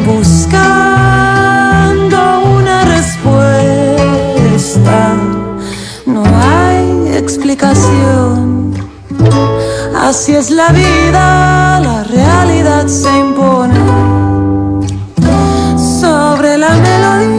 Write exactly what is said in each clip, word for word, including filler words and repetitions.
buscando una respuesta. No hay explicación. Así es la vida, la realidad se impone sobre la melodía.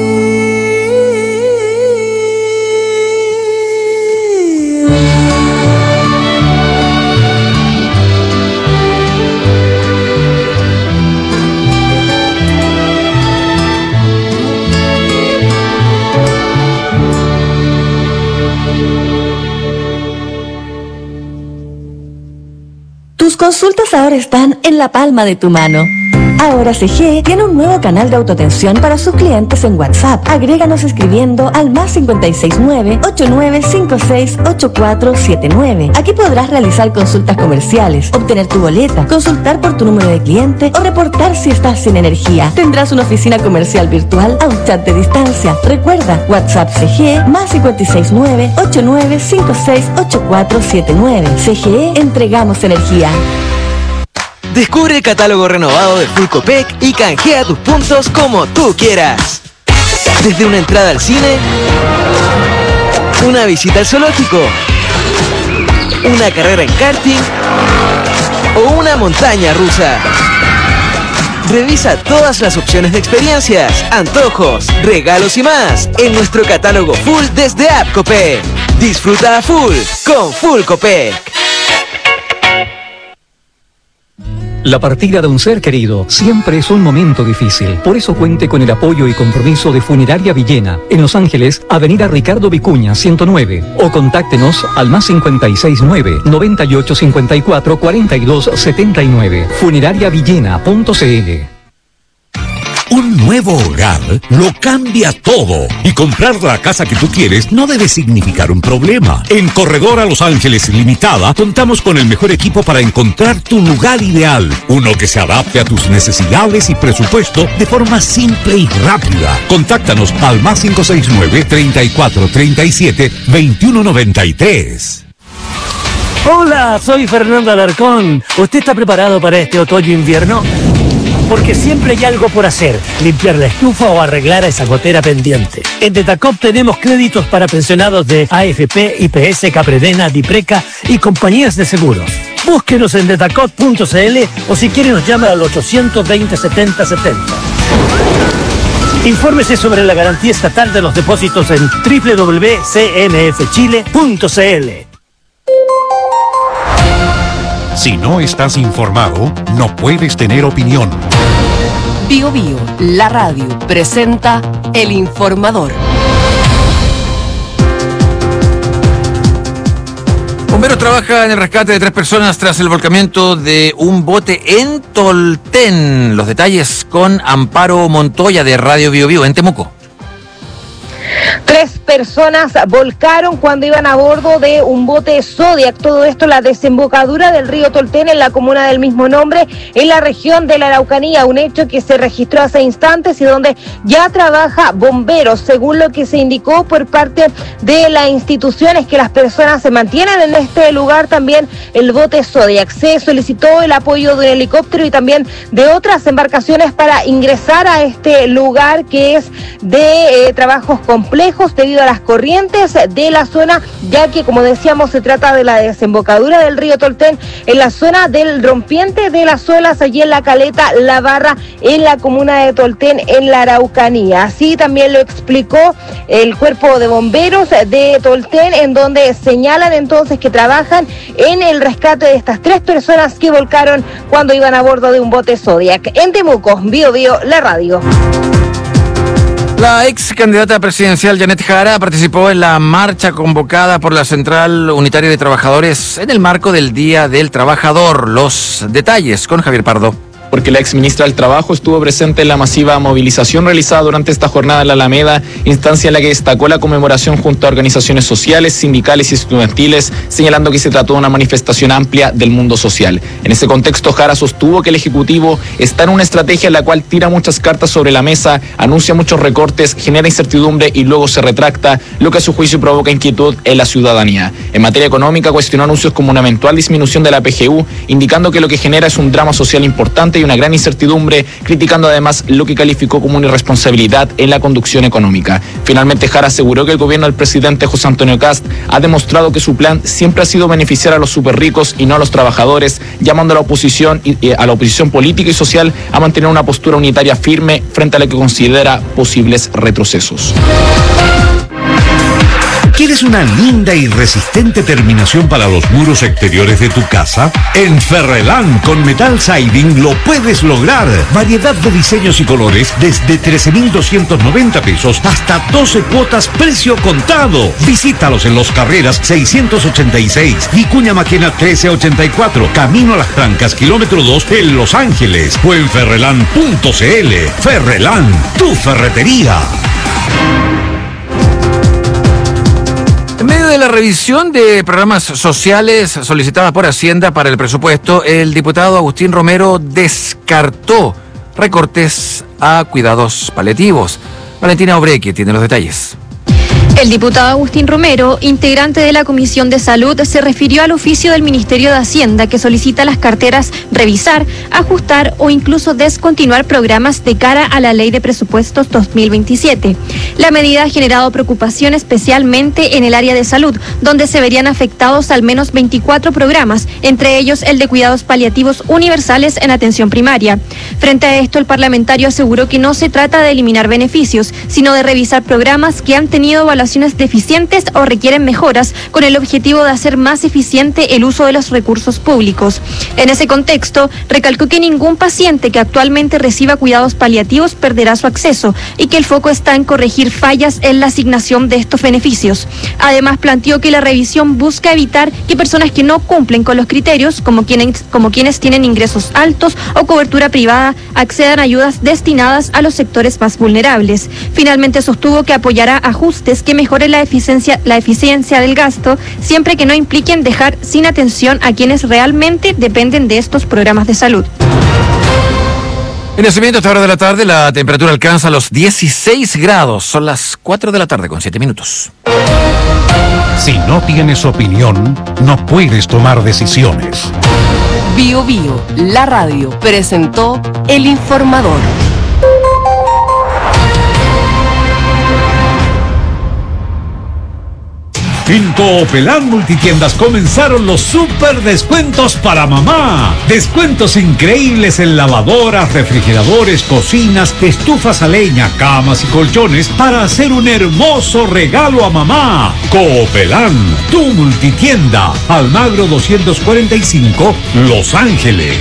Tus consultas ahora están en la palma de tu mano. Ahora C G tiene un nuevo canal de autoatención para sus clientes en WhatsApp. Agréganos escribiendo al más cinco seis nueve, ocho nueve cinco seis, ocho cuatro siete nueve. Aquí podrás realizar consultas comerciales, obtener tu boleta, consultar por tu número de cliente o reportar si estás sin energía. Tendrás una oficina comercial virtual a un chat de distancia. Recuerda, WhatsApp C G más cinco seis nueve, ocho nueve cinco seis, ocho cuatro siete nueve. C G E, entregamos energía. Descubre el catálogo renovado de Full Copec y canjea tus puntos como tú quieras. Desde una entrada al cine, una visita al zoológico, una carrera en karting o una montaña rusa. Revisa todas las opciones de experiencias, antojos, regalos y más en nuestro catálogo Full desde App Copec. Disfruta a full con Full Copec. La partida de un ser querido siempre es un momento difícil. Por eso cuente con el apoyo y compromiso de Funeraria Villena, en Los Ángeles, Avenida Ricardo Vicuña, ciento nueve. O contáctenos al más cinco seis nueve, noventa y ocho cincuenta y cuatro, cuarenta y dos setenta y nueve. funeraria villena punto c l. Un nuevo hogar lo cambia todo y comprar la casa que tú quieres no debe significar un problema. En Corredora Los Ángeles Limitada contamos con el mejor equipo para encontrar tu lugar ideal, uno que se adapte a tus necesidades y presupuesto de forma simple y rápida. Contáctanos al más cinco seis nueve, treinta y cuatro, treinta y siete, veintiuno noventa y tres. Hola, soy Fernando Alarcón. ¿Usted está preparado para este otoño-invierno? Porque siempre hay algo por hacer, limpiar la estufa o arreglar a esa gotera pendiente. En Detacop tenemos créditos para pensionados de A F P, I P S, Capredena, Dipreca y compañías de seguros. Búsquenos en detacop punto c l o si quiere nos llama al ochocientos veinte, setenta setenta. Infórmese sobre la garantía estatal de los depósitos en doble u doble u doble u punto c n f chile punto c l. Si no estás informado, no puedes tener opinión. Bio Bio, la radio, presenta El Informador. Bomberos trabaja en el rescate de tres personas tras el volcamiento de un bote en Tolten. Los detalles con Amparo Montoya de Radio Bio Bio en Temuco. Tres personas volcaron cuando iban a bordo de un bote Zodiac. Todo esto en la desembocadura del río Tolten, en la comuna del mismo nombre, en la región de la Araucanía. Un hecho que se registró hace instantes y donde ya trabaja bomberos. Según lo que se indicó por parte de la institución, es que las personas se mantienen en este lugar. También el bote Zodiac. Se solicitó el apoyo de un helicóptero y también de otras embarcaciones para ingresar a este lugar que es de eh, trabajos complejos debido a las corrientes de la zona, ya que, como decíamos, se trata de la desembocadura del río Tolten en la zona del rompiente de las olas, allí en la caleta La Barra, en la comuna de Tolten, en la Araucanía. Así también lo explicó el cuerpo de bomberos de Tolten, en donde señalan entonces que trabajan en el rescate de estas tres personas que volcaron cuando iban a bordo de un bote Zodiac. En Temuco, Bio Bio, la radio. La ex candidata presidencial Janet Jara participó en la marcha convocada por la Central Unitaria de Trabajadores en el marco del Día del Trabajador. Los detalles con Javier Pardo. Porque la ex ministra del Trabajo estuvo presente en la masiva movilización realizada durante esta jornada en la Alameda, instancia en la que destacó la conmemoración junto a organizaciones sociales, sindicales y estudiantiles, señalando que se trató de una manifestación amplia del mundo social. En ese contexto, Jara sostuvo que el Ejecutivo está en una estrategia en la cual tira muchas cartas sobre la mesa, anuncia muchos recortes, genera incertidumbre y luego se retracta, lo que a su juicio provoca inquietud en la ciudadanía. En materia económica, cuestionó anuncios como una eventual disminución de la P G U, indicando que lo que genera es un drama social importante hay una gran incertidumbre, criticando además lo que calificó como una irresponsabilidad en la conducción económica. Finalmente, Jara aseguró que el gobierno del presidente José Antonio Kast ha demostrado que su plan siempre ha sido beneficiar a los superricos y no a los trabajadores, llamando a la oposición y a la oposición política y social a mantener una postura unitaria firme frente a lo que considera posibles retrocesos. ¿Quieres una linda y resistente terminación para los muros exteriores de tu casa? En Ferrelán con Metal Siding lo puedes lograr. Variedad de diseños y colores desde trece mil doscientos noventa pesos hasta doce cuotas precio contado. Visítalos en Los Carreras seiscientos ochenta y seis, Vicuña Maquena trece ochenta y cuatro, Camino a las Trancas, kilómetro dos en Los Ángeles o en ferrelán punto cl. Ferrelán, tu ferretería. En medio de la revisión de programas sociales solicitada por Hacienda para el presupuesto, el diputado Agustín Romero descartó recortes a cuidados paliativos. Valentina Obrequi tiene los detalles. El diputado Agustín Romero, integrante de la Comisión de Salud, se refirió al oficio del Ministerio de Hacienda que solicita a las carteras revisar, ajustar o incluso descontinuar programas de cara a la Ley de Presupuestos dos mil veintisiete. La medida ha generado preocupación especialmente en el área de salud, donde se verían afectados al menos veinticuatro programas, entre ellos el de cuidados paliativos universales en atención primaria. Frente a esto, el parlamentario aseguró que no se trata de eliminar beneficios, sino de revisar programas que han tenido evaluaciones deficientes o requieren mejoras con el objetivo de hacer más eficiente el uso de los recursos públicos. En ese contexto, recalcó que ningún paciente que actualmente reciba cuidados paliativos perderá su acceso y que el foco está en corregir fallas en la asignación de estos beneficios. Además, planteó que la revisión busca evitar que personas que no cumplen con los criterios, como quienes, como quienes tienen ingresos altos o cobertura privada, accedan a ayudas destinadas a los sectores más vulnerables. Finalmente, sostuvo que apoyará ajustes que mejoren la eficiencia, la eficiencia del gasto, siempre que no impliquen dejar sin atención a quienes realmente dependen de estos programas de salud. En el cimiento, a esta hora de la tarde, la temperatura alcanza los dieciséis grados. Son las cuatro de la tarde con siete minutos. Si no tienes opinión, no puedes tomar decisiones. Bio Bio, la radio, presentó El Informador. En Coopelán Multitiendas comenzaron los super descuentos para mamá. Descuentos increíbles en lavadoras, refrigeradores, cocinas, estufas a leña, camas y colchones para hacer un hermoso regalo a mamá. Coopelán, tu multitienda. Almagro doscientos cuarenta y cinco, Los Ángeles.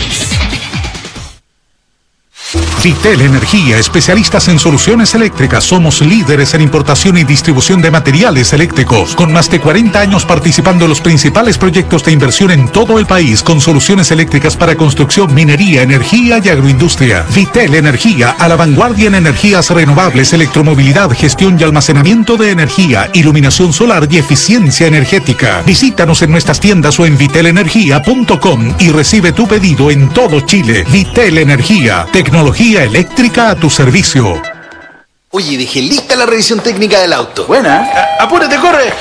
Vitel Energía, especialistas en soluciones eléctricas. Somos líderes en importación y distribución de materiales eléctricos, con más de cuarenta años participando en los principales proyectos de inversión en todo el país, con soluciones eléctricas para construcción, minería, energía y agroindustria. Vitel Energía, a la vanguardia en energías renovables, electromovilidad, gestión y almacenamiento de energía, iluminación solar y eficiencia energética. Visítanos en nuestras tiendas o en vitel energía punto com y recibe tu pedido en todo Chile. Vitel Energía, tecnología eléctrica a tu servicio. Oye, dejé lista la revisión técnica del auto. Buena. ¡Apúrate, corre!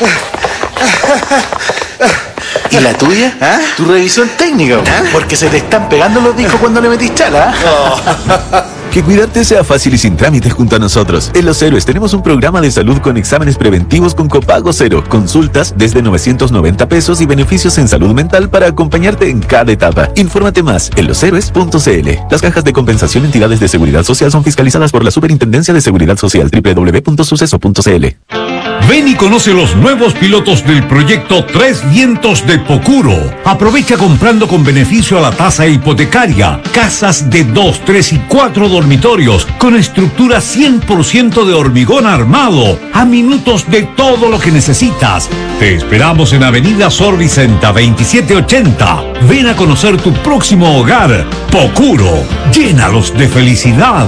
¿Y la tuya? ¿Ah? Tu revisión técnica. ¿Ah? Porque se te están pegando los discos cuando le metís chala. Oh. Que cuidarte sea fácil y sin trámites junto a nosotros. En Los Héroes tenemos un programa de salud con exámenes preventivos con copago cero, consultas desde novecientos noventa pesos y beneficios en salud mental para acompañarte en cada etapa. Infórmate más en los héroes punto cl. Las cajas de compensación entidades de seguridad social son fiscalizadas por la Superintendencia de Seguridad Social. doble u doble u doble u punto suceso punto cl. Ven y conoce los nuevos pilotos del proyecto Tres Vientos de Pocuro. Aprovecha comprando con beneficio a la tasa hipotecaria. Casas de dos, tres y cuatro dormitorios con estructura cien por ciento de hormigón armado. A minutos de todo lo que necesitas. Te esperamos en Avenida Sor Vicenta veintisiete ochenta. Ven a conocer tu próximo hogar. Pocuro. Llénalos de felicidad.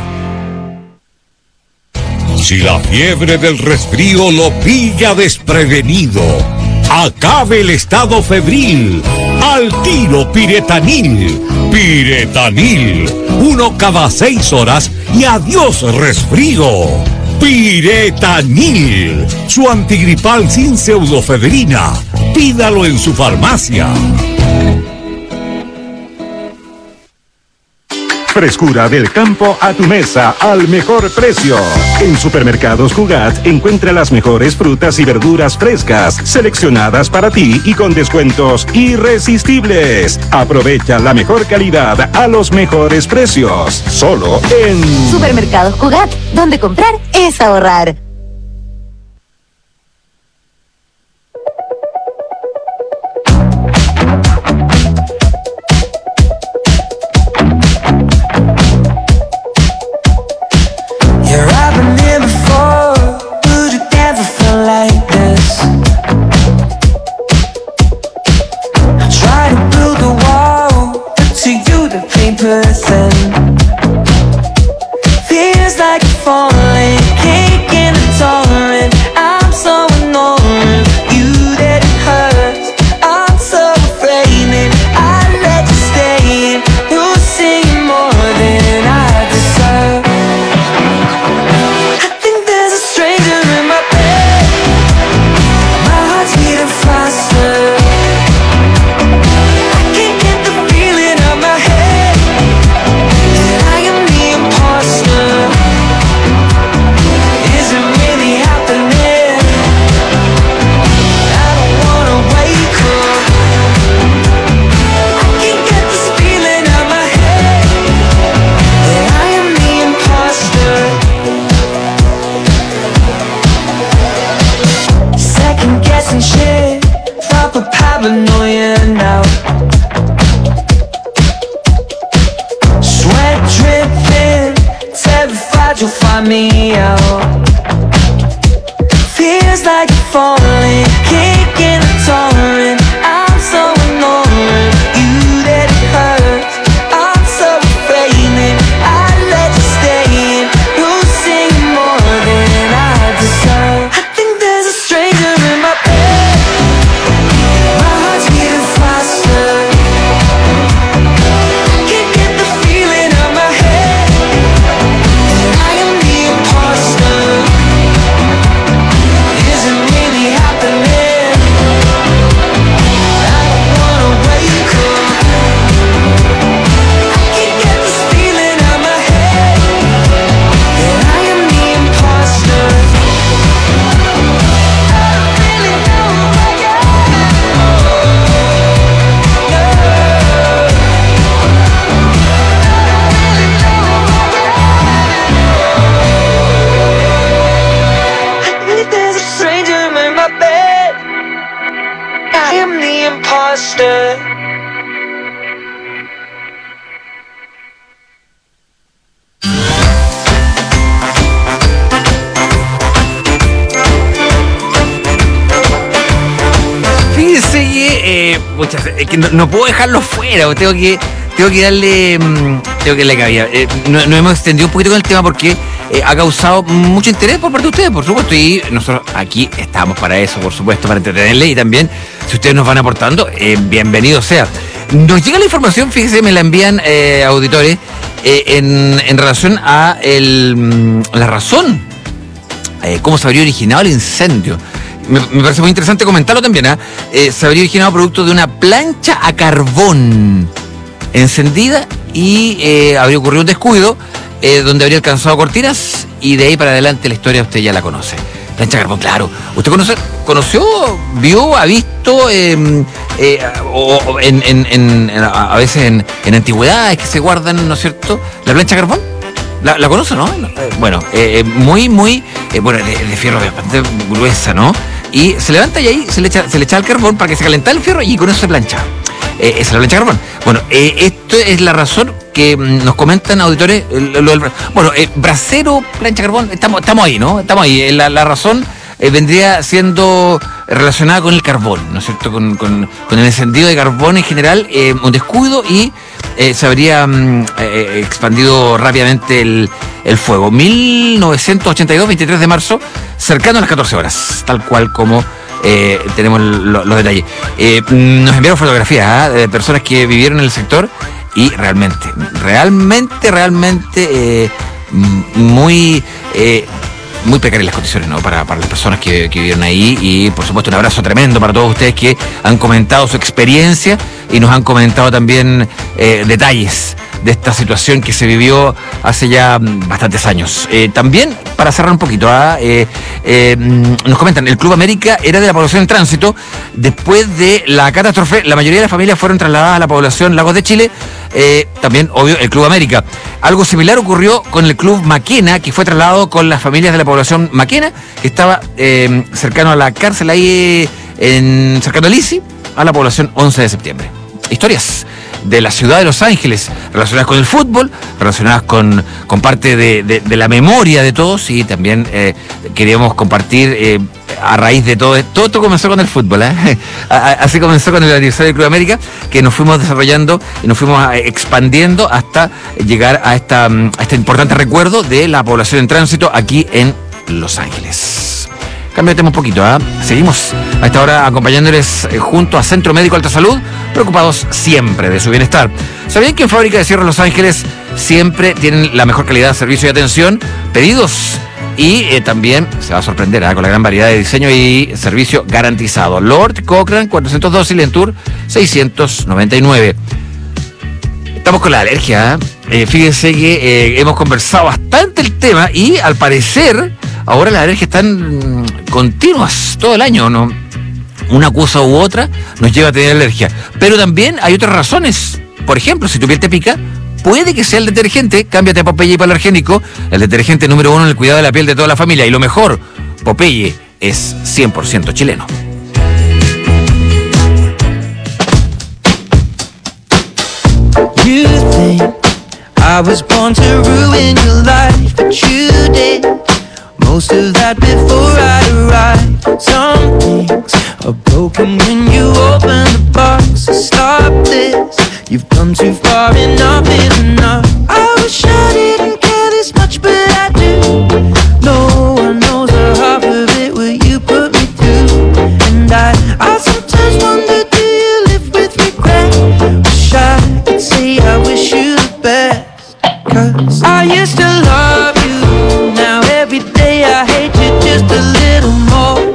Si la fiebre del resfrío lo pilla desprevenido, acabe el estado febril. Al tiro Piretanil. Piretanil. Uno cada seis horas y adiós resfrío. Piretanil. Su antigripal sin pseudofebrina. Pídalo en su farmacia. Frescura del campo a tu mesa al mejor precio. En Supermercados Cugat encuentra las mejores frutas y verduras frescas, seleccionadas para ti y con descuentos irresistibles. Aprovecha la mejor calidad a los mejores precios. Solo en Supermercados Cugat, donde comprar es ahorrar. Que no, no puedo dejarlo fuera, tengo que tengo que darle tengo que darle cabida. Eh, nos, nos hemos extendido un poquito con el tema porque eh, ha causado mucho interés por parte de ustedes, por supuesto, y nosotros aquí estamos para eso, por supuesto, para entretenerles, y también, si ustedes nos van aportando, eh, bienvenido sea. Nos llega la información, fíjense, me la envían eh, auditores, eh, en, en relación a el, la razón, eh, cómo se habría originado el incendio. Me, me parece muy interesante comentarlo también, ¿eh? Eh, se habría originado producto de una plancha a carbón encendida y eh, habría ocurrido un descuido eh, donde habría alcanzado cortinas, y de ahí para adelante la historia usted ya la conoce. Plancha a carbón, claro. ¿Usted conoce, conoció, vio, ha visto eh, eh, o, o en, en, en, a veces en, en antigüedades que se guardan, ¿no es cierto?, la plancha a carbón? ¿La, la conoce, no? Bueno, eh, muy, muy, eh, bueno, de, de fierro bastante gruesa, ¿no? Y se levanta y ahí se le echa, se le echa el carbón para que se calentara el fierro y con eso se plancha. Eh, esa es la plancha de carbón. Bueno, eh, esto es la razón que mm, nos comentan auditores. Lo, lo del, bueno, eh, brasero, plancha de carbón, estamos, estamos ahí, ¿no? Estamos ahí. Eh, la, la razón eh, vendría siendo relacionada con el carbón, ¿no es cierto? Con, con, con el encendido de carbón en general, eh, un descuido y eh, se habría mm, eh, expandido rápidamente el, el fuego. mil novecientos ochenta y dos, veintitrés de marzo, cercano a las catorce horas, tal cual como eh, tenemos lo, los detalles. Eh, nos enviaron fotografías ¿eh? de personas que vivieron en el sector y realmente, realmente, realmente eh, muy... Eh, muy precarias las condiciones, ¿no? Para, para las personas que, que vivieron ahí. Y por supuesto un abrazo tremendo para todos ustedes que han comentado su experiencia y nos han comentado también eh, detalles de esta situación que se vivió hace ya bastantes años. Eh, también, para cerrar un poquito, ¿ah? eh, eh, nos comentan, el Club América era de la población en tránsito. Después de la catástrofe, la mayoría de las familias fueron trasladadas a la población Lagos de Chile. Eh, también, obvio, el Club América. Algo similar ocurrió con el Club Maquena, que fue trasladado con las familias de la población Maquena, que estaba eh, cercano a la cárcel ahí, en, cercano a Lisi, a la población once de septiembre. Historias de la ciudad de Los Ángeles, relacionadas con el fútbol, relacionadas con, con parte de, de, de la memoria de todos, y también eh, queríamos compartir eh, a raíz de todo, todo esto comenzó con el fútbol, ¿eh? Así comenzó con el aniversario del Club América, que nos fuimos desarrollando y nos fuimos expandiendo hasta llegar a, esta, a este importante recuerdo de la población en tránsito aquí en Los Ángeles. Cambio de tema un poquito, ¿eh? Seguimos a esta hora acompañándoles eh, junto a Centro Médico Alta Salud, preocupados siempre de su bienestar. ¿Sabían que en Fábrica de Cierre Los Ángeles siempre tienen la mejor calidad de servicio y atención? Pedidos y eh, también se va a sorprender ¿eh? con la gran variedad de diseño y servicio garantizado. Lord Cochrane cuatrocientos dos y Lentour seiscientos noventa y nueve. Estamos con la alergia, ¿eh? Eh, fíjense que eh, hemos conversado bastante el tema y al parecer ahora las alergias están continuas todo el año, ¿no? Una cosa u otra nos lleva a tener alergia. Pero también hay otras razones. Por ejemplo, si tu piel te pica, puede que sea el detergente. Cámbiate a Popeye Hipoalergénico, el detergente número uno en el cuidado de la piel de toda la familia. Y lo mejor, Popeye es cien por ciento chileno. You think I was born to ruin your life, but you did most of that before I arrived. Some things are broken when you open the box. So stop this, you've come too far, enough is enough. I wish I didn't care this much, but I do. No one knows the half of it, what you put me through. And I, I sometimes wonder, do you live with regret? Wish I could say I wish you the best, 'cause I used to love you. Now every day I hate you just a little more.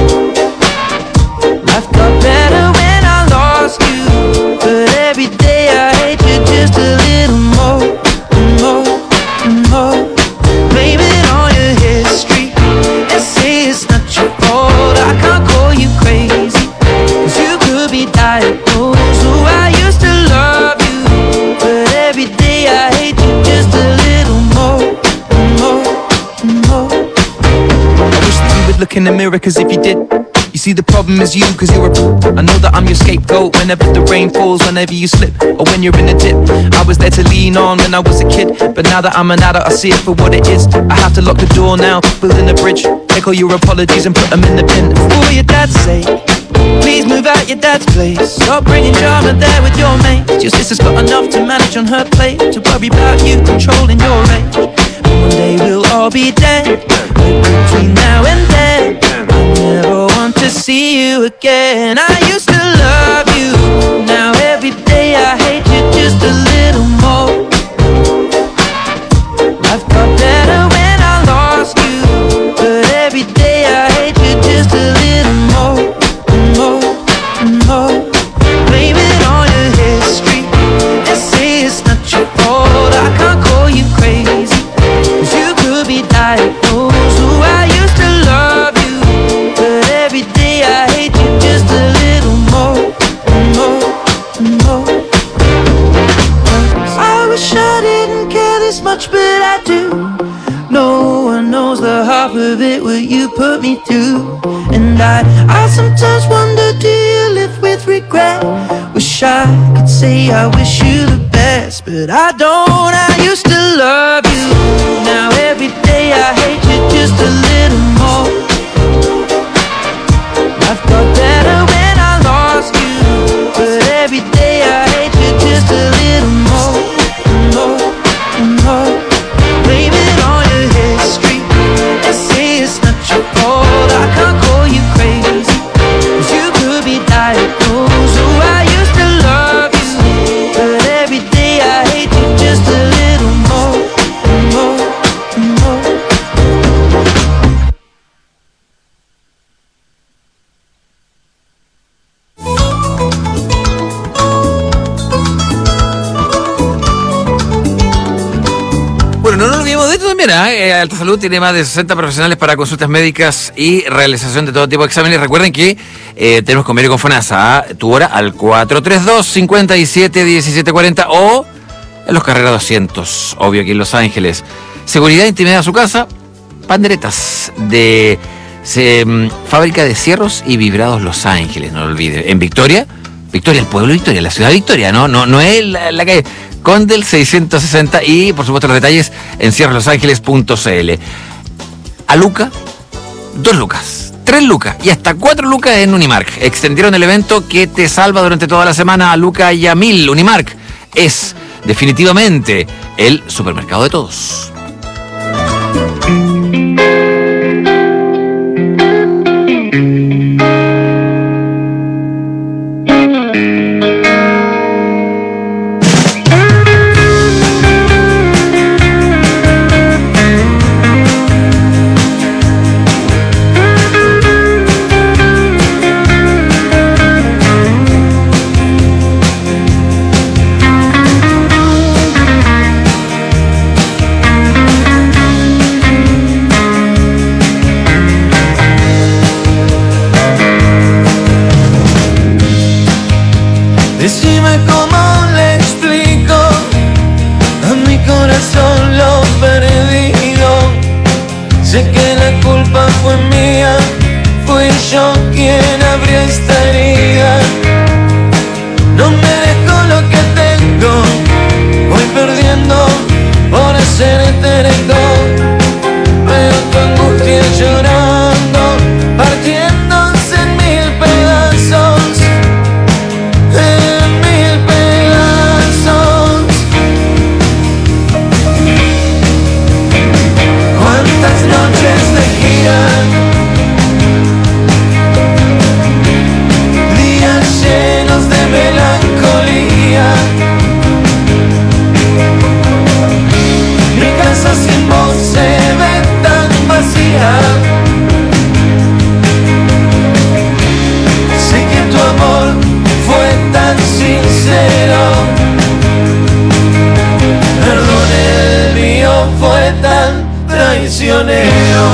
Life got better when I lost you, but every day I hate you just a little more, more, more. Blame it on your history and say it's not your fault. I can't call you crazy, 'cause you could be diagnosed. Oh, I used to love you, but every day I hate you just a little more, more, more. I wish that you would look in the mirror, 'cause if you did, you see the problem is you, 'cause you're a... I know that I'm your scapegoat whenever the rain falls, whenever you slip, or when you're in a dip. I was there to lean on when I was a kid, but now that I'm an adult I see it for what it is. I have to lock the door now, building a bridge. Take all your apologies and put them in the bin. For your dad's sake, please move out your dad's place. Stop bringing drama there with your mates. Your sister's got enough to manage on her plate, to worry about you controlling your age. And one day we'll all be dead, but between now and then I never want to see you again. I used to love you, now every day I hate you just a little more. Life got better when I lost you, but every day I hate you just a little more, more, more. Blame it on your history and say it's not your fault. I can't call you crazy, 'cause you could be diagnosed. Oh, I used to love you, but every day I hate you just a little more, more, more. I wish I didn't care this much, but I do. No one knows the half of it, what you put me through. And I, I sometimes wonder, do you live with regret? Wish I could say I wish you the best, but I don't. I used to love you, now every day I hate you just a little more. Life got better when I lost you, but every day I hate you just a little more, more, more. Blame it on your history and say it's not your fault. I can't call you crazy, 'cause you could be diagnosed. Oh, I used to love you, but every day I hate you just a little more. de esto también, ¿eh? Alta Salud tiene más de sesenta profesionales para consultas médicas y realización de todo tipo de exámenes. Recuerden que eh, tenemos convenio con FONASA, ¿eh? Tu hora al cuatro tres dos, cinco siete, uno siete cuatro cero o en los Carrera doscientos, obvio, aquí en Los Ángeles. Seguridad e intimidad a su casa, panderetas de se, um, fábrica de cierros y vibrados Los Ángeles, no lo olviden. En Victoria, Victoria, el pueblo de Victoria, la ciudad de Victoria, no, no, no es la, la calle. Condel seiscientos sesenta y por supuesto los detalles en cierros los ángeles punto c l. A Luca, dos lucas, tres lucas y hasta cuatro lucas en Unimark. Extendieron el evento que te salva durante toda la semana a Luca y a mil. Unimark es definitivamente el supermercado de todos. Decime cómo le explico a mi corazón lo perdido. Sé que la culpa fue mía, fui yo quien abrió esta herida. No merezco lo que tengo, voy perdiendo por ser terco. Veo tu angustia llorando, partiéndose en mil pedazos. Noches de gira, días llenos de melancolía. Mi casa sin voz se ve tan vacía. Sé que tu amor fue tan sincero. Perdón, el mío fue tan traicionero.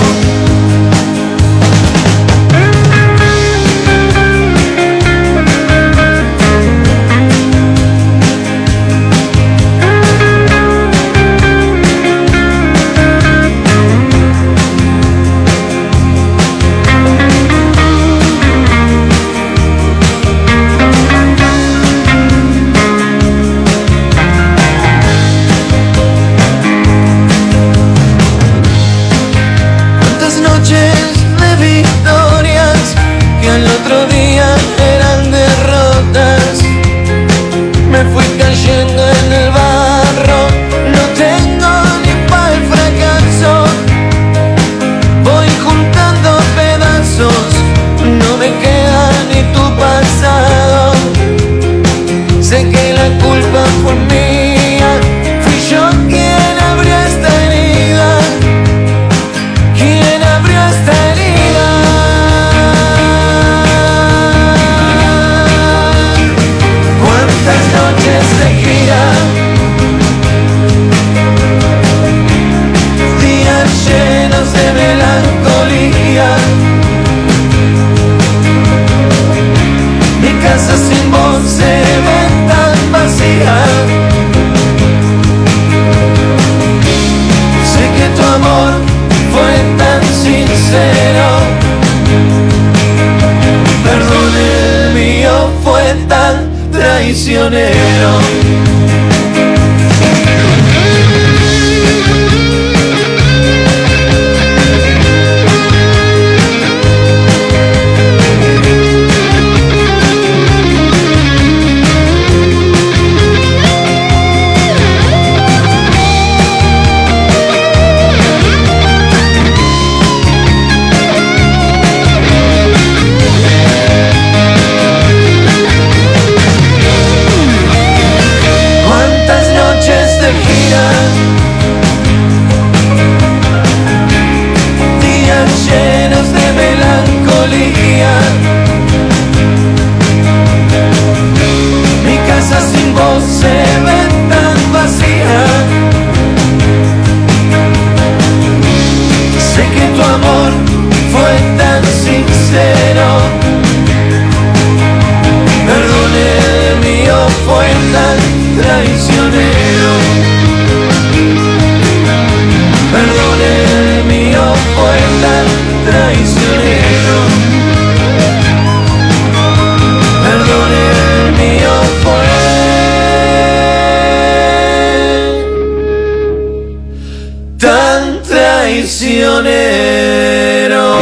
Traicionero. tan traicionero.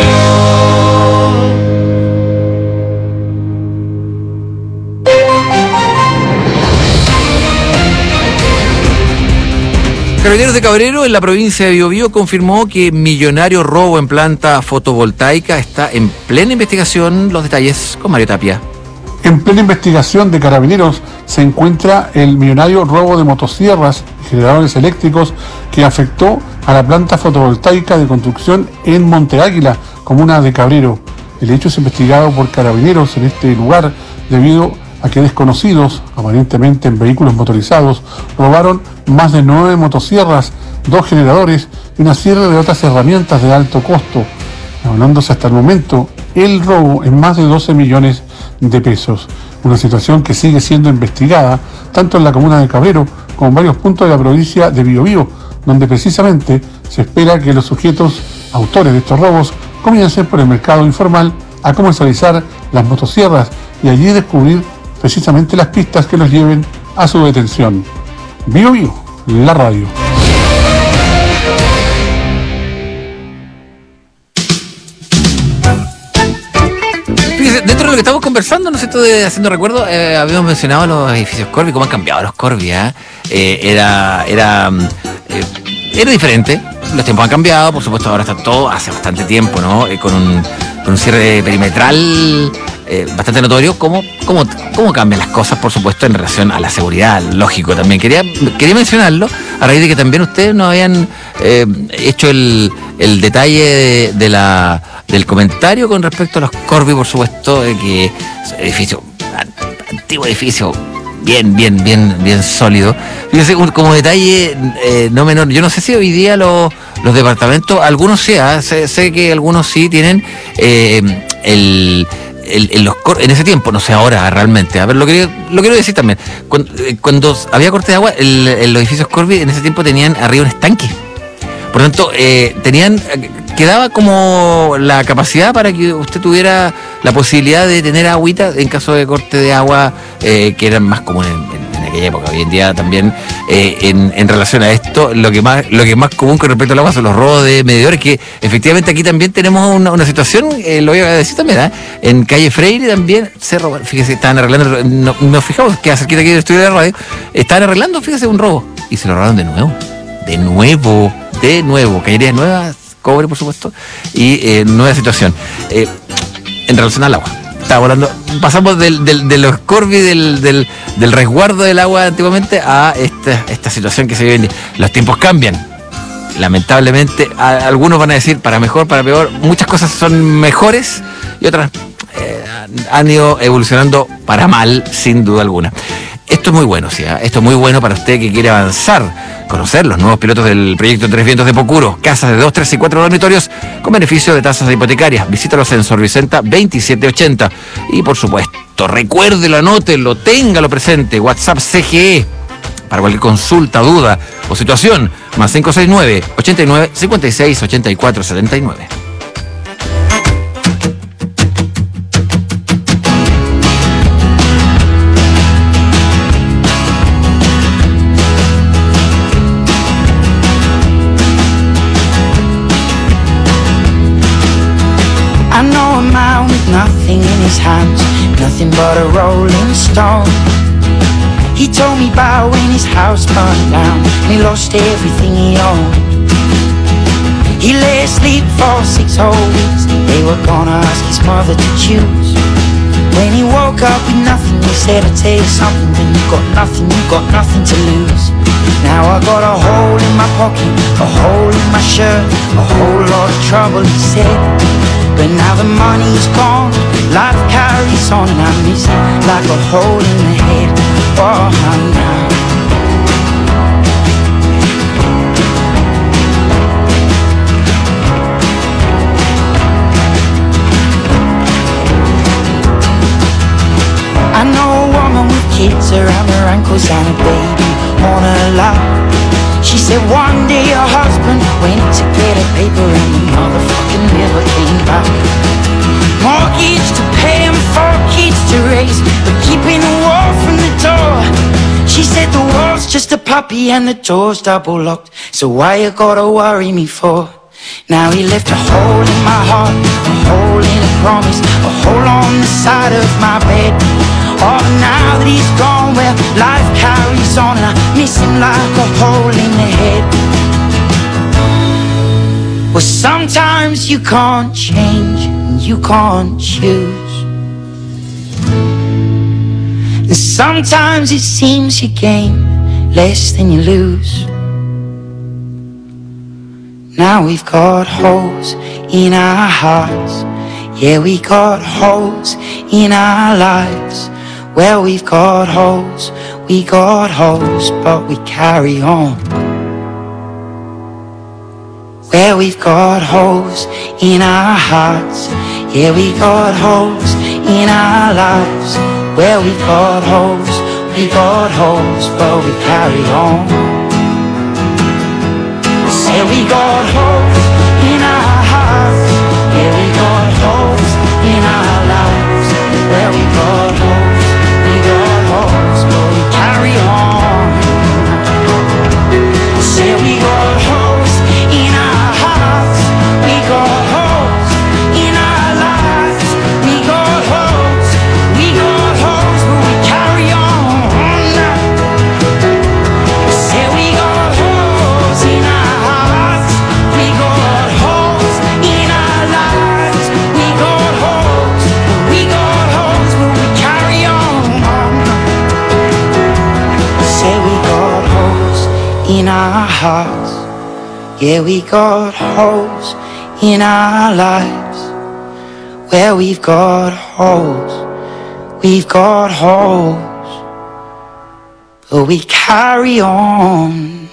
Carabineros de Cabrero, en la provincia de Biobío, confirmó que millonario robo en planta fotovoltaica está en plena investigación. Los detalles con Mario Tapia. En plena investigación de Carabineros se encuentra el millonario robo de motosierras y generadores eléctricos que afectó a la planta fotovoltaica de construcción en Monte Águila, comuna de Cabrero. El hecho es investigado por Carabineros en este lugar debido a que desconocidos, aparentemente en vehículos motorizados, robaron más de nueve motosierras, dos generadores y una serie de otras herramientas de alto costo, hablándose hasta el momento el robo en más de doce millones de pesos. Una situación que sigue siendo investigada tanto en la comuna de Cabrero como en varios puntos de la provincia de Biobío, donde precisamente se espera que los sujetos autores de estos robos comiencen por el mercado informal a comercializar las motosierras y allí descubrir precisamente las pistas que los lleven a su detención. Biobío, la radio. Fíjese, dentro de lo que estamos conversando, no sé, esto de haciendo recuerdo, eh, habíamos mencionado los edificios Corby, cómo han cambiado los Corby, ¿eh? Eh, era, era, eh, era diferente, los tiempos han cambiado, por supuesto ahora está todo hace bastante tiempo, ¿no? Eh, con, un, con un cierre perimetral eh, bastante notorio, cómo, cómo, cómo cambian las cosas, por supuesto, en relación a la seguridad, lógico también. Quería, quería mencionarlo a raíz de que también ustedes nos habían eh, hecho el, el detalle de, de la, del comentario con respecto a los Corby, por supuesto, eh, que es un edificio, antiguo edificio, bien, bien, bien, bien sólido. Fíjense, como detalle eh, no menor, yo no sé si hoy día los, los departamentos, algunos sí, ¿eh? sé, sé que algunos sí tienen eh, el... El, en, los, en ese tiempo, no sé ahora realmente, a ver, lo quiero, lo quiero decir también, cuando, cuando había corte de agua, el, el, los edificios Corby en ese tiempo tenían arriba un estanque, por lo tanto, eh, tenían, quedaba como la capacidad para que usted tuviera la posibilidad de tener agüita en caso de corte de agua, eh, que eran más comunes en, en, en aquella época. Hoy en día también, eh, en, en relación a esto, lo que más lo que es más común con respecto al agua son los robos de medidores, que efectivamente aquí también tenemos una, una situación, eh, lo voy a decir también, ¿eh? En calle Freire también se robaron, fíjese, estaban arreglando, no, nos fijamos que cerquita aquí del estudio de la radio, estaban arreglando, fíjese, un robo, y se lo robaron de nuevo, de nuevo, de nuevo, cañerías nuevas, cobre por supuesto, y eh, nueva situación. Eh, en relación al agua, estaba hablando, pasamos del, del, de los Corby, del, del, del resguardo del agua antiguamente a esta, esta situación que se vive. Los tiempos cambian, lamentablemente, a, algunos van a decir para mejor, para peor, muchas cosas son mejores y otras eh, han ido evolucionando para mal, sin duda alguna. Esto es muy bueno, ¿sí? ¿eh? Esto es muy bueno para usted que quiere avanzar, conocer los nuevos pilotos del proyecto Tres Vientos de Pocuro, casas de dos, tres y cuatro dormitorios con beneficio de tasas hipotecarias. Visítalos en Sor Vicenta veintisiete ochenta. Y por supuesto, recuérdelo, anótelo, téngalo presente, WhatsApp C G E, para cualquier consulta, duda o situación, más cinco seis nueve, ochenta y nueve, cincuenta y seis, ochenta y cuatro, setenta y nueve. I know a man with nothing in his hands, nothing but a rolling stone. He told me about when his house burned down and he lost everything he owned. He lay asleep for six whole weeks, they were gonna ask his mother to choose. When he woke up with nothing, he said, I'll tell you something, when you got nothing, you got nothing to lose. Now I got a hole in my pocket, a hole in my shirt, a whole lot of trouble, he said. But now the money's gone, life carries on, I'm missing like a hole in the head. Oh, now. I know a woman with kids around her ankles and a baby on her lap. She said one day her husband went to get a paper and the motherfucking never came back. Mortgage to pay and four kids to raise, but keeping the wall from the door. She said the walls just a puppy and the door's double locked. So why you gotta worry me for? Now he left a hole in my heart, a hole in a promise, a hole on the side of my bed. Oh, but now that he's gone, well, life carries on and I miss him like a hole in the head. Well, sometimes you can't change and you can't choose. And sometimes it seems you gain less than you lose. Now we've got holes in our hearts. Yeah, we got holes in our lives. Well, we've got holes, we got holes, but we carry on. Well, we've got holes in our hearts. Yeah, we got holes in our lives. Well, we've got holes, we got holes, but we carry on. Say we got holes in our hearts. Yeah, we got holes in our lives. Well, we got holes, we got holes, but we carry on. Say we got holes in our hearts. We got holes in our lives. We got holes, we got holes, but we carry on. Say we got holes in our hearts. We got holes in our lives. We got holes, we got holes, but we carry on. Say we got holes in our hearts. Yeah, we got holes in our lives. Well, we've got holes, we've got holes, but we carry on.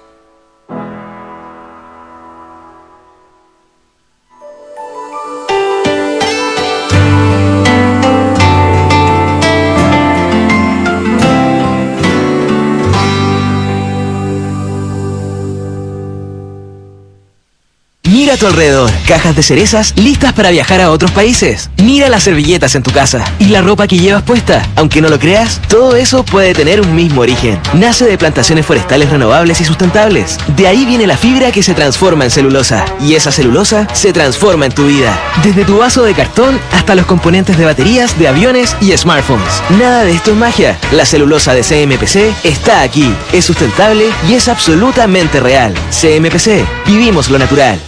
Mira a tu alrededor, cajas de cerezas listas para viajar a otros países. Mira las servilletas en tu casa y la ropa que llevas puesta. Aunque no lo creas, todo eso puede tener un mismo origen. Nace de plantaciones forestales renovables y sustentables. De ahí viene la fibra que se transforma en celulosa. Y esa celulosa se transforma en tu vida. Desde tu vaso de cartón hasta los componentes de baterías, de aviones y smartphones. Nada de esto es magia. La celulosa de C M P C está aquí. Es sustentable y es absolutamente real. C M P C. Vivimos lo natural.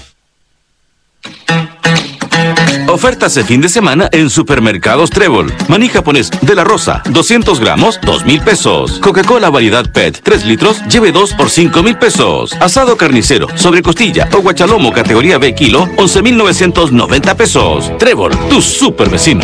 Ofertas de fin de semana en Supermercados Trébol. Maní japonés de la Rosa, doscientos gramos, dos mil pesos. Coca-Cola variedad P E T, tres litros, lleve dos por cinco mil pesos. Asado carnicero, sobre costilla o guachalomo categoría B kilo, once mil novecientos noventa pesos. Trébol, tu super vecino.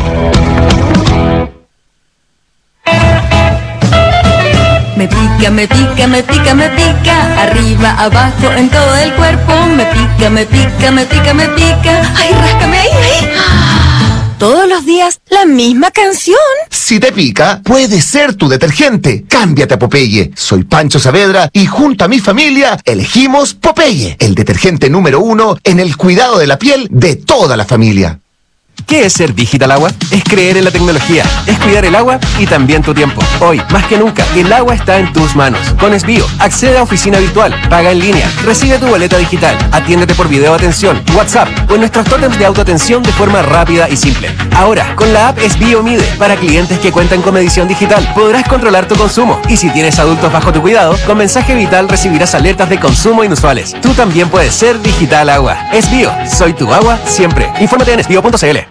Me pica, me pica, me pica, me pica, arriba, abajo, en todo el cuerpo. Me pica, me pica, me pica, me pica. Ay, ráscame ahí, ahí. Todos los días, la misma canción. Si te pica, puede ser tu detergente. Cámbiate a Popeye. Soy Pancho Saavedra y junto a mi familia elegimos Popeye, el detergente número uno en el cuidado de la piel de toda la familia. ¿Qué es ser Digital Agua? Es creer en la tecnología, es cuidar el agua y también tu tiempo. Hoy, más que nunca, el agua está en tus manos. Con Esbio, accede a oficina virtual, paga en línea, recibe tu boleta digital, atiéndete por video atención, WhatsApp o en nuestros tótems de autoatención de forma rápida y simple. Ahora, con la app Esbio Mide, para clientes que cuentan con medición digital, podrás controlar tu consumo. Y si tienes adultos bajo tu cuidado, con mensaje vital recibirás alertas de consumo inusuales. Tú también puedes ser Digital Agua. Esbio, soy tu agua siempre. Infórmate en esbio punto c l.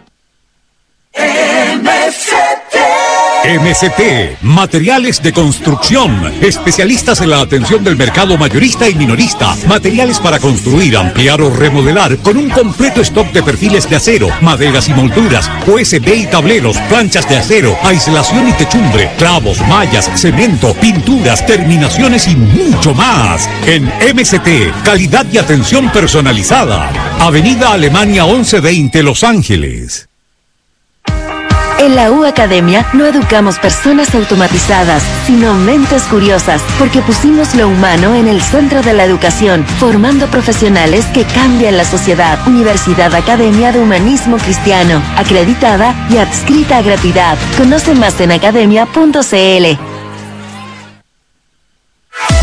M C T. M C T, Materiales de Construcción, especialistas en la atención del mercado mayorista y minorista, materiales para construir, ampliar o remodelar, con un completo stock de perfiles de acero, maderas y molduras, U S B y tableros, planchas de acero, aislación y techumbre, clavos, mallas, cemento, pinturas, terminaciones y mucho más. En M C T, calidad y atención personalizada. Avenida Alemania once veinte, Los Ángeles. En la U Academia no educamos personas automatizadas, sino mentes curiosas, porque pusimos lo humano en el centro de la educación, formando profesionales que cambian la sociedad. Universidad Academia de Humanismo Cristiano, acreditada y adscrita a gratuidad. Conoce más en academia punto c l.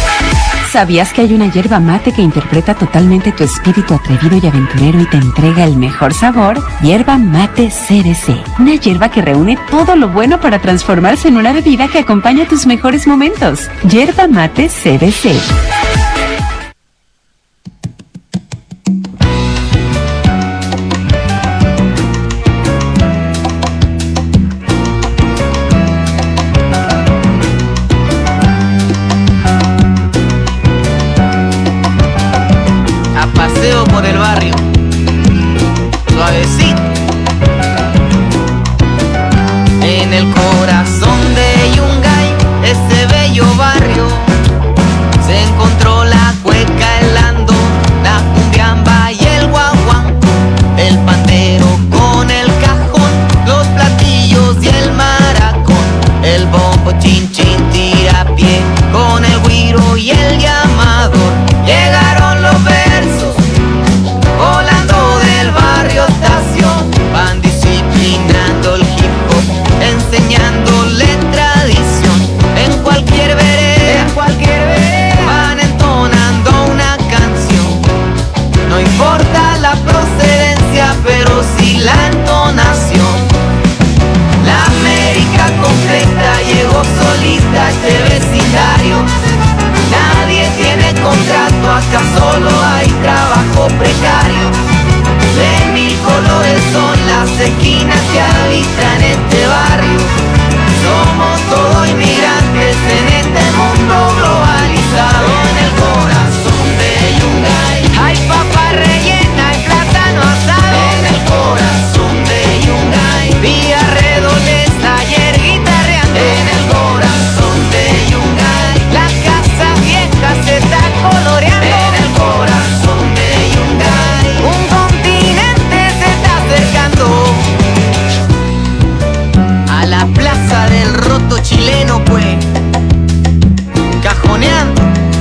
¿Sabías que hay una hierba mate que interpreta totalmente tu espíritu atrevido y aventurero y te entrega el mejor sabor? Hierba mate C B C. Una hierba que reúne todo lo bueno para transformarse en una bebida que acompaña tus mejores momentos. Hierba mate C B C. Paseo por el barrio, suavecito, en el corazón de Yungay, ese bello barrio, se encontró la cueca, el landón, la cumbiamba y el guaguancó, el pandero con el cajón, los platillos y el maracón, el bombo chin chin tirapié, con el güiro y el llamador, llegaron los versos volando del barrio estación, van disciplinando el hip hop, enseñándole tradición, en cualquier vereda, en cualquier vereda, van entonando una canción, no importa la procedencia, pero sí la entonación. La América completa llegó solita a este vecindario, nadie tiene contrato, acá solo hay trabajo precario. De mil colores son las esquinas que habitan este barrio. Somos todos inmigrantes en este mundo globalizado. En el corazón de Yungay hay papa rellena, hay plátano asado. En el corazón de Yungay vía redoles, ayer guitarreando. En el corazón de Yungay la casa vieja se está coloreando. En el corazón de Yungay un continente se está acercando a la plaza del roto chileno, pues cajoneando.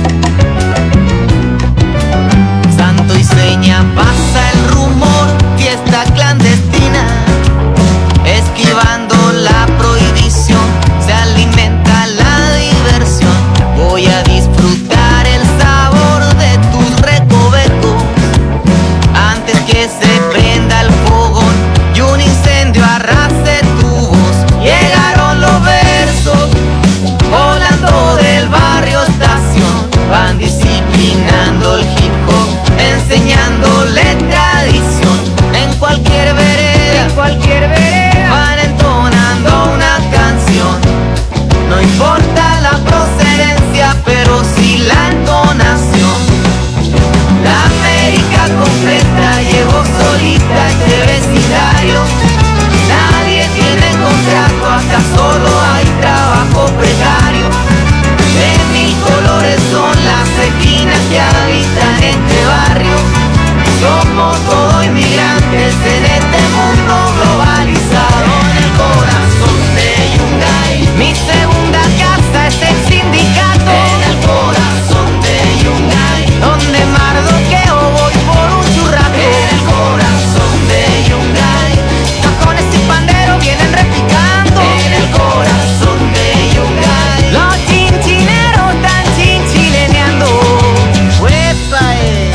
Santo y seña pasa el rumor, fiesta clandestina, esquivando la prohibición, se alimenta la diversión. Voy a disfrutar el sabor de tus recovecos antes que se prenda el fogón y un incendio arrase tu voz. Llegaron los versos volando del barrio estación, van disciplinando el hip hop, enseñándole tradición, en cualquier vereda, en cualquier vereda, van entonando una canción, no importa la procedencia, pero sí la entonación. La América completa llegó solita a este vecindario, nadie tiene contrato, acá solo hay trabajo precario. De mil colores son las esquinas que habitan este barrio. Somos todos inmigrantes en este mundo globalizado. En el corazón de Yungay mi segunda casa es el sindicato. En el corazón de Yungay donde mardoqueo voy por un churrasco. En el corazón de Yungay cajones y panderos vienen repicando. En el corazón de Yungay los chinchineros están chinchileneando. ¡Huepa, eh!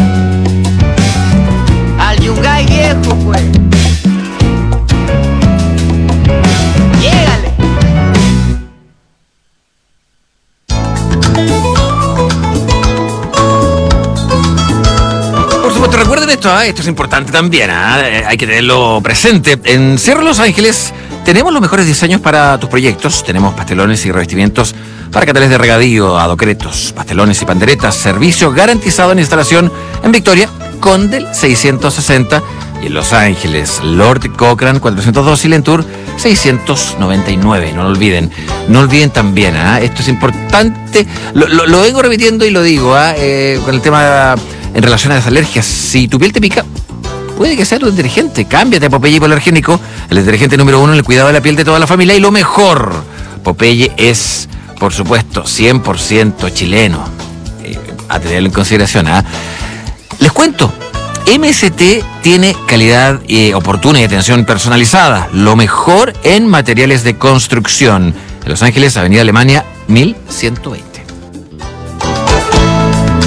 Al Yungay viejo, pues. Llégale. Por supuesto, recuerden esto, ¿eh? Esto es importante también, ¿eh? Hay que tenerlo presente. En Cerro Los Ángeles tenemos los mejores diseños para tus proyectos. Tenemos pastelones y revestimientos para canales de regadío, adocretos, pastelones y panderetas. Servicio garantizado en instalación en Victoria, Condel seiscientos sesenta, y en Los Ángeles, Lord Cochran cuatrocientos dos y Lentour seiscientos noventa y nueve. No lo olviden. No olviden también, ¿eh? Esto es importante. Lo, lo, lo vengo repitiendo y lo digo, ¿eh? Eh, con el tema en relación a las alergias. Si tu piel te pica, puede que sea tu detergente. Cámbiate a Popeye Hipoalergénico, el detergente número uno en el cuidado de la piel de toda la familia. Y lo mejor, Popeye es, por supuesto, cien por ciento chileno. Eh, a tenerlo en consideración, ¿ah? ¿eh? Les cuento, M S T tiene calidad eh, oportuna y atención personalizada. Lo mejor en materiales de construcción. En Los Ángeles, Avenida Alemania, mil ciento veinte.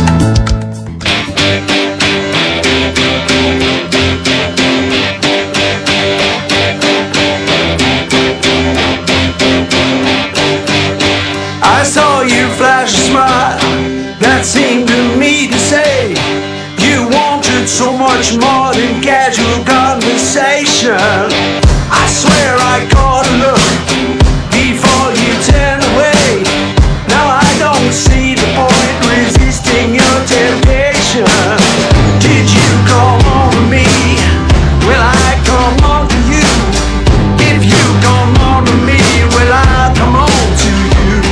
much more than casual conversation. I swear I caught a look before you turn away. Now I don't see the point resisting your temptation. Did you come on to me? Will I come on to you? If you come on to me, will I come on to you?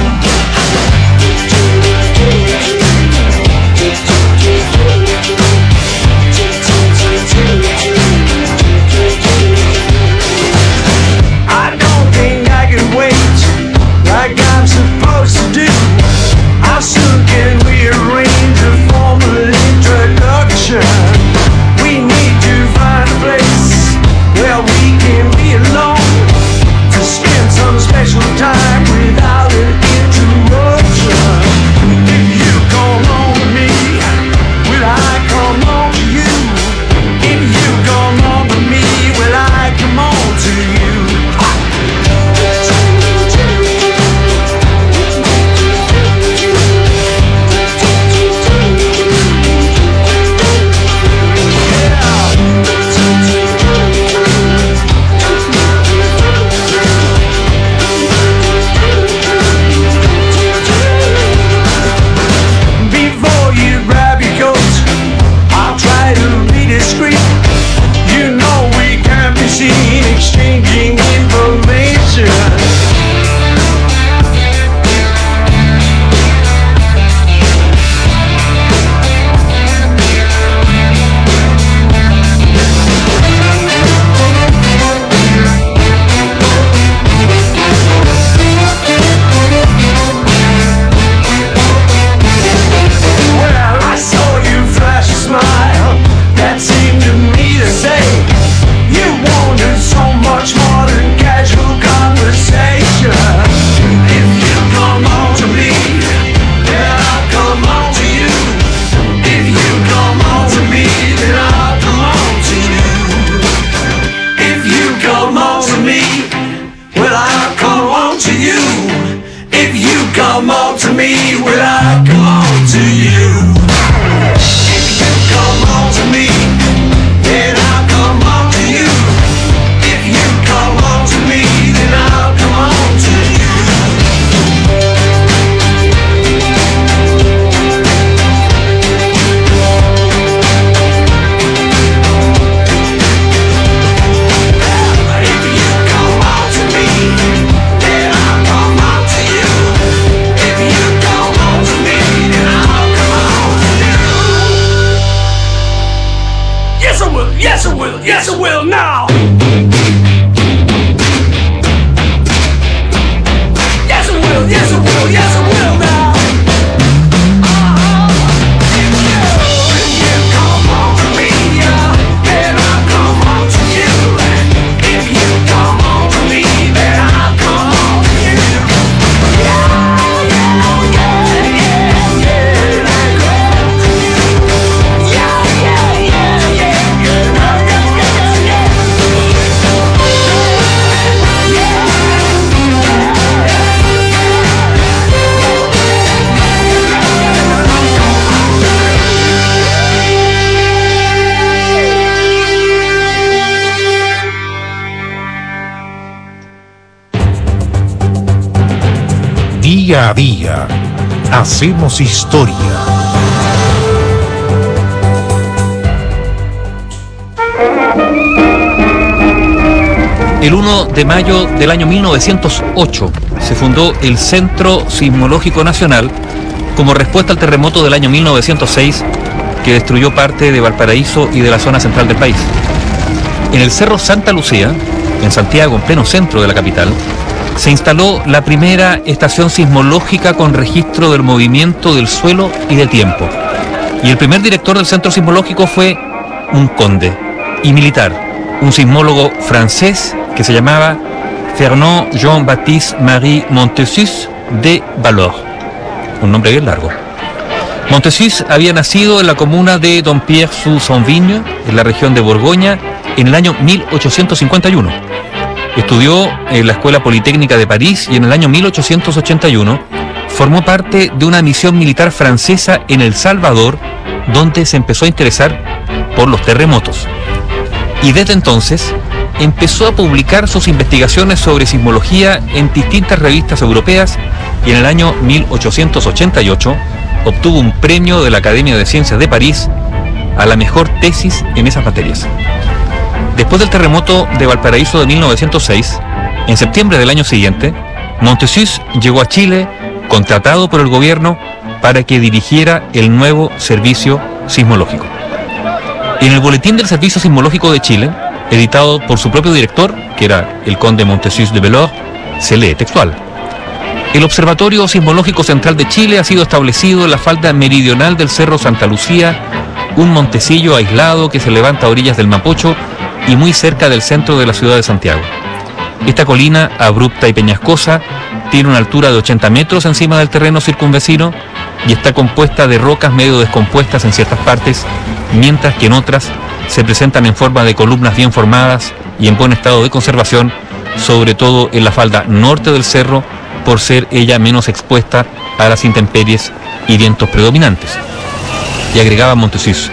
I don't think I can wait like I'm supposed to do. How soon can we arrange a formal introduction? We need to find a place where we can be alone to spend some special time without an interruption. If you come on to me, will I come on to you? If you come on to me, will I come on to you? Before you grab your coat, I'll try to be discreet. You know we can't be seen exchanging information. Well, I saw you flash a smile that seemed to me to say you wanted so much more than casual conversation. If you come on to me, then I'll come on to you. If you come on to me, then I'll come on to you. If you come on to me, well, I'll come on to you. If you come on to me, will I come on to you? If you come on to me, then I'll come on to you. If you come on to me, then I'll come on to you. If you come on to me, then I'll come on to you. If you come on to me, then I'll come on to you. Yes, I will. Yes, I will. Yes, I will now. Yes, I will. Yes, I will. Yes, I will now. If you come on to me, then I'll come on to you. If you come on to me, then I'll come on to you. Yeah, yeah, yeah, yeah, yeah. Yeah, yeah, yeah, yeah, yeah. Día a día, hacemos historia. El uno de mayo del año mil novecientos ocho se fundó el Centro Sismológico Nacional como respuesta al terremoto del año mil novecientos seis que destruyó parte de Valparaíso y de la zona central del país. En el Cerro Santa Lucía, en Santiago, en pleno centro de la capital, se instaló la primera estación sismológica con registro del movimiento del suelo y del tiempo. Y el primer director del Centro Sismológico fue un conde y militar, un sismólogo francés que se llamaba Fernand Jean-Baptiste Marie Montessus de Valor. Un nombre bien largo. Montessus había nacido en la comuna de Dompierre-sous-Saint-Vigne, en la región de Borgoña, en el año mil ochocientos cincuenta y uno. Estudió en la Escuela Politécnica de París y en el año mil ochocientos ochenta y uno formó parte de una misión militar francesa en El Salvador, donde se empezó a interesar por los terremotos. Y desde entonces empezó a publicar sus investigaciones sobre sismología en distintas revistas europeas y en el año mil ochocientos ochenta y ocho obtuvo un premio de la Academia de Ciencias de París a la mejor tesis en esas materias. Después del terremoto de Valparaíso de mil novecientos seis, en septiembre del año siguiente, Montesius llegó a Chile contratado por el gobierno para que dirigiera el nuevo servicio sismológico. En el boletín del Servicio Sismológico de Chile, editado por su propio director, que era el conde Montesius de Valois, se lee textual: el Observatorio Sismológico Central de Chile ha sido establecido en la falda meridional del Cerro Santa Lucía, un montecillo aislado que se levanta a orillas del Mapocho y muy cerca del centro de la ciudad de Santiago. Esta colina, abrupta y peñascosa, tiene una altura de ochenta metros encima del terreno circunvecino y está compuesta de rocas medio descompuestas en ciertas partes, mientras que en otras se presentan en forma de columnas bien formadas y en buen estado de conservación, sobre todo en la falda norte del cerro, por ser ella menos expuesta a las intemperies y vientos predominantes. Y agregaba Montesius: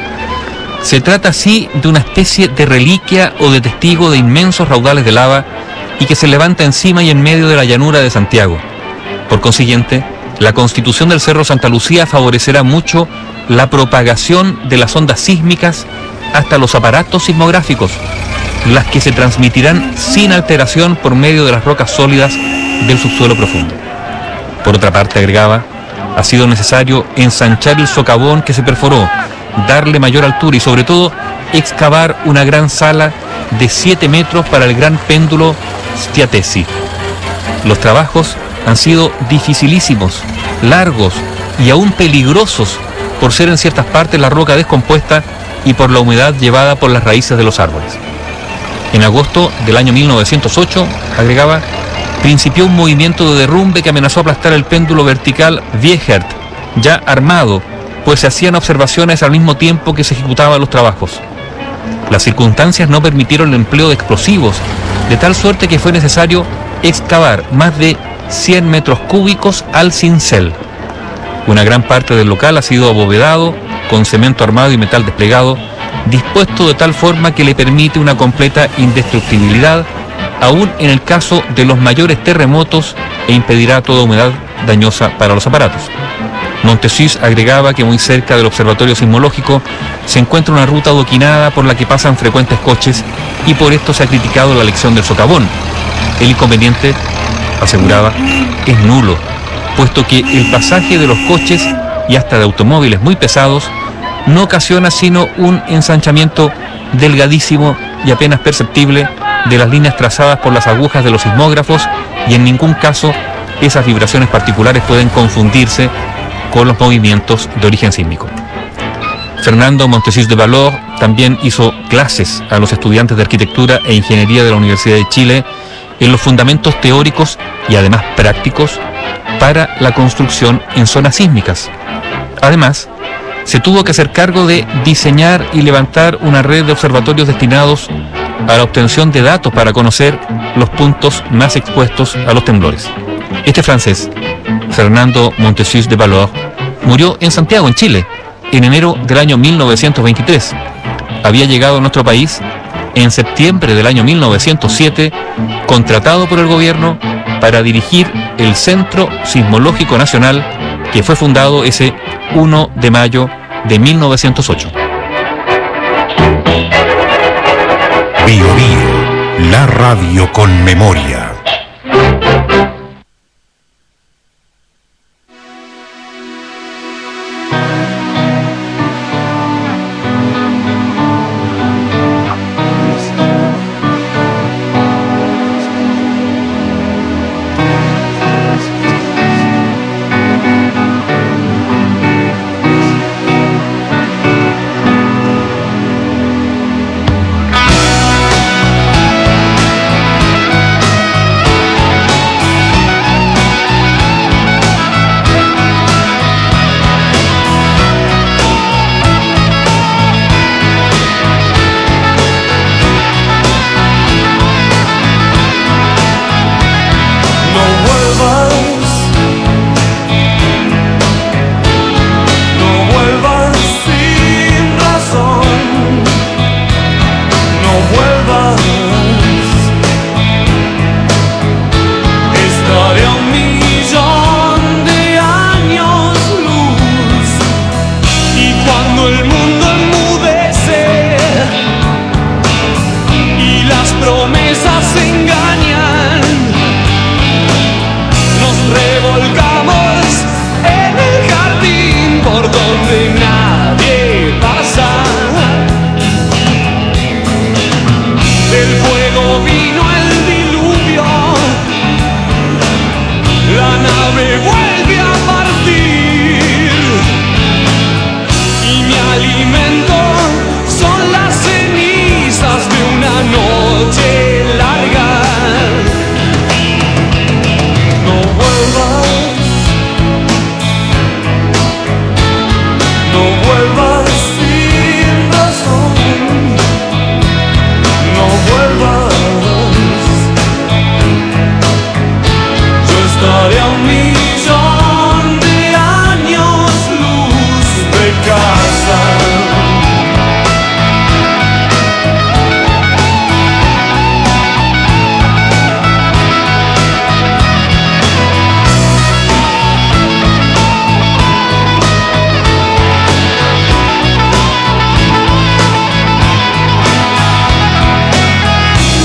se trata así de una especie de reliquia o de testigo de inmensos raudales de lava y que se levanta encima y en medio de la llanura de Santiago. Por consiguiente, la constitución del Cerro Santa Lucía favorecerá mucho la propagación de las ondas sísmicas hasta los aparatos sismográficos, las que se transmitirán sin alteración por medio de las rocas sólidas del subsuelo profundo. Por otra parte, agregaba, ha sido necesario ensanchar el socavón que se perforó, darle mayor altura y sobre todo excavar una gran sala de siete metros para el gran péndulo Stiatesi. Los trabajos han sido dificilísimos, largos y aún peligrosos por ser en ciertas partes la roca descompuesta y por la humedad llevada por las raíces de los árboles. En agosto del año mil novecientos ocho, agregaba, principió un movimiento de derrumbe que amenazó aplastar el péndulo vertical Viehert, ya armado, pues se hacían observaciones al mismo tiempo que se ejecutaban los trabajos. Las circunstancias no permitieron el empleo de explosivos, de tal suerte que fue necesario excavar más de cien metros cúbicos al cincel. Una gran parte del local ha sido abovedado con cemento armado y metal desplegado, dispuesto de tal forma que le permite una completa indestructibilidad, aún en el caso de los mayores terremotos, e impedirá toda humedad dañosa para los aparatos. Montesius agregaba que muy cerca del observatorio sismológico se encuentra una ruta adoquinada por la que pasan frecuentes coches y por esto se ha criticado la elección del socavón. El inconveniente, aseguraba, es nulo, puesto que el pasaje de los coches y hasta de automóviles muy pesados no ocasiona sino un ensanchamiento delgadísimo y apenas perceptible de las líneas trazadas por las agujas de los sismógrafos, y en ningún caso esas vibraciones particulares pueden confundirse con los movimientos de origen sísmico. Fernando Montesius de Valois también hizo clases a los estudiantes de Arquitectura e Ingeniería de la Universidad de Chile en los fundamentos teóricos y además prácticos para la construcción en zonas sísmicas. Además, se tuvo que hacer cargo de diseñar y levantar una red de observatorios destinados a la obtención de datos para conocer los puntos más expuestos a los temblores. Este francés, Fernando Montesius de Valois, murió en Santiago, en Chile, en enero del año mil novecientos veintitrés. Había llegado a nuestro país en septiembre del año mil novecientos siete, contratado por el gobierno para dirigir el Centro Sismológico Nacional, que fue fundado ese uno de mayo de mil novecientos ocho. Bio Bio, la radio con memoria.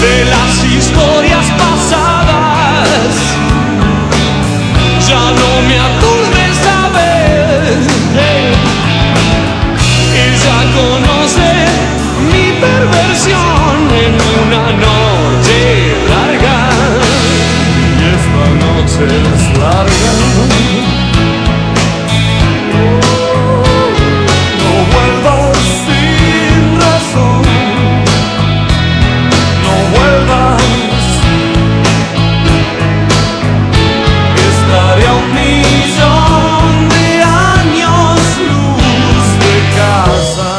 de las historias pasadas. Ya no me aturde saber. Ella conoce mi perversión en una noche larga. Y esta noche es larga. No vuelvas sin razón. No vuelvas. Estaré a un millón de años luz de casa.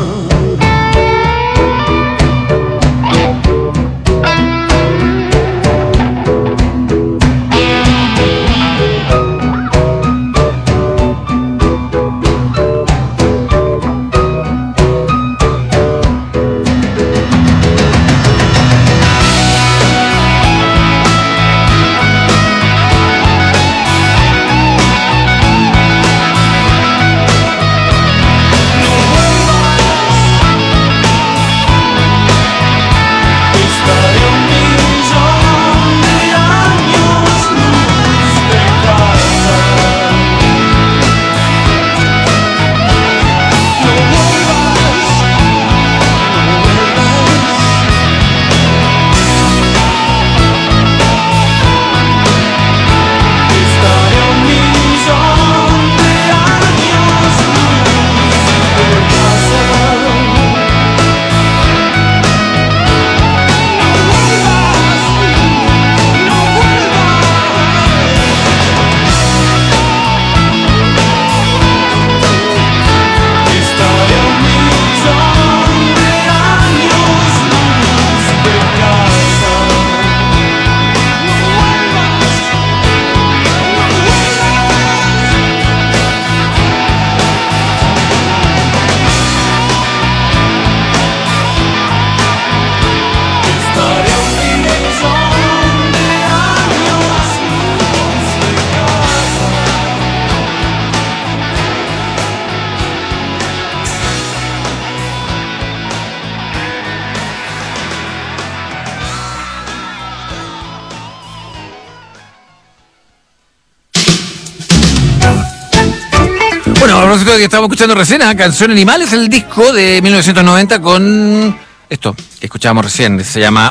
Bueno, a propósito de que estábamos escuchando recién, ¿eh? Canción Animal es el disco de mil novecientos noventa con esto que escuchábamos recién, se llama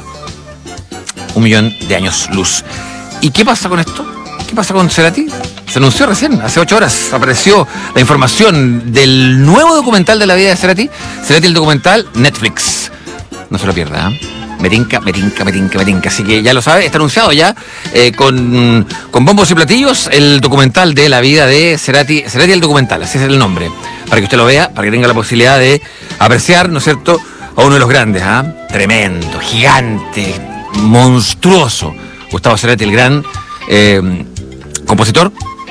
Un Millón de Años Luz. ¿Y qué pasa con esto? ¿Qué pasa con Cerati? Se anunció recién, hace ocho horas, apareció la información del nuevo documental de la vida de Cerati. Cerati, el documental, Netflix. No se lo pierda, ¿eh? Merinca, merinca, merinca, merinca. Así que ya lo sabe, está anunciado ya eh, con, con bombos y platillos el documental de la vida de Cerati. Cerati el documental, así es el nombre. Para que usted lo vea, para que tenga la posibilidad de apreciar, ¿no es cierto?, a uno de los grandes, ¿ah? ¿eh? Tremendo, gigante, monstruoso. Gustavo Cerati, el gran eh, compositor,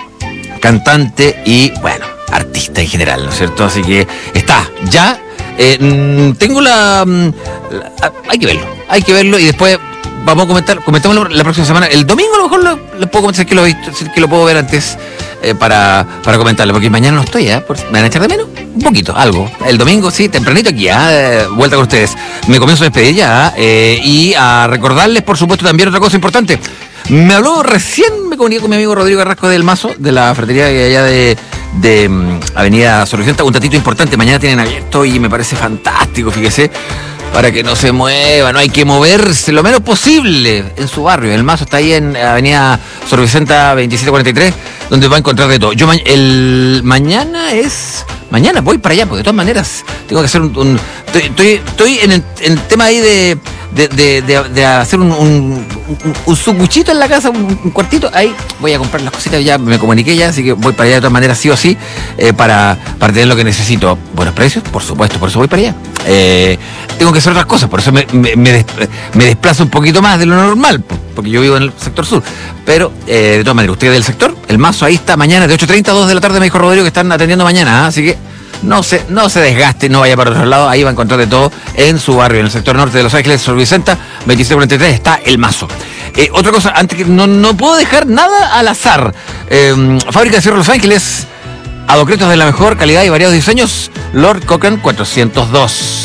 cantante y, bueno, artista en general, ¿no es cierto? Así que está ya. Eh, tengo la, la... Hay que verlo, hay que verlo y después vamos a comentar, comentémoslo la próxima semana. El domingo a lo mejor lo, lo puedo comentar, si es que lo he visto, si es que lo puedo ver antes eh, para, para comentarlo, porque mañana no estoy, ¿eh? ¿Me van a echar de menos? Un poquito, algo. El domingo, sí, tempranito aquí, ¿eh? Vuelta con ustedes. Me comienzo a despedir ya, ¿eh? Y a recordarles, por supuesto, también otra cosa importante. Me habló recién, me comuniqué con mi amigo Rodrigo Carrasco del Mazo, de la fratería allá de, de um, Avenida Sor Vicenta, un tatito importante. Mañana tienen abierto y me parece fantástico, fíjese, para que no se mueva, no hay que moverse lo menos posible en su barrio. El Mazo está ahí en Avenida Sor Vicenta veintisiete cuarenta y tres, donde va a encontrar de todo. Yo ma- el mañana es... Mañana voy para allá, porque de todas maneras tengo que hacer un... un estoy, estoy, estoy en, el, en el tema ahí de... De, de, de, de hacer un, un, un, un sucuchito en la casa, un, un cuartito, ahí voy a comprar las cositas, ya me comuniqué ya, así que voy para allá de todas maneras, sí o sí, eh, para, para tener lo que necesito. Buenos precios, por supuesto, por eso voy para allá. Eh, tengo que hacer otras cosas, por eso me, me, me, des, me desplazo un poquito más de lo normal, porque yo vivo en el sector sur. Pero, eh, de todas maneras, usted del sector, el Mazo ahí está mañana de ocho treinta a dos de la tarde, me dijo Rodrigo, que están atendiendo mañana, ¿eh? Así que No se, no se desgaste, no vaya para otro lado, ahí va a encontrar de todo en su barrio, en el sector norte de Los Ángeles, Sor Vicenta, veintisiete cuarenta y tres, está el Mazo. Eh, otra cosa, antes que no, no puedo dejar nada al azar. Eh, Fábrica de Cierre Los Ángeles, adocretos de la mejor calidad y variados diseños, Lord Cochrane cuatrocientos dos.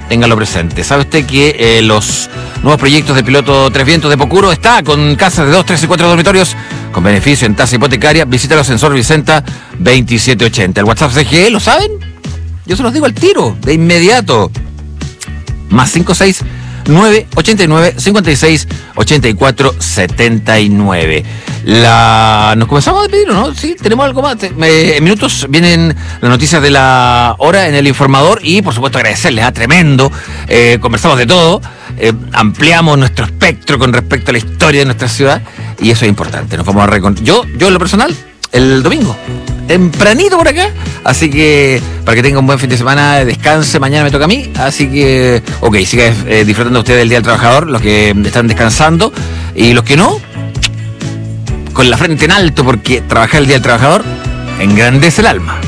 téngalo presente. ¿Sabe usted que eh, los nuevos proyectos de piloto Tres Vientos de Pocuro está con casas de dos, tres y cuatro dormitorios con beneficio en tasa hipotecaria? Visítalos en Sor Vicenta veintisiete ochenta. El WhatsApp C G E, ¿lo saben? Yo se los digo al tiro, de inmediato. Más cinco seis nueve ochenta y nueve cincuenta y seis ochenta y cuatro setenta y nueve. La... Nos comenzamos a despedir, ¿no? Sí, tenemos algo más. Me... En minutos vienen las noticias de la hora en el informador y, por supuesto, agradecerles a tremendo. Eh, conversamos de todo, eh, ampliamos nuestro espectro con respecto a la historia de nuestra ciudad y eso es importante. Nos vamos a recon... Yo, yo en lo personal, el domingo, tempranito por acá, así que para que tenga un buen fin de semana, descanse, mañana me toca a mí, así que, ok, siga eh, disfrutando ustedes del Día del Trabajador, los que están descansando, y los que no, con la frente en alto, porque trabajar el Día del Trabajador engrandece el alma.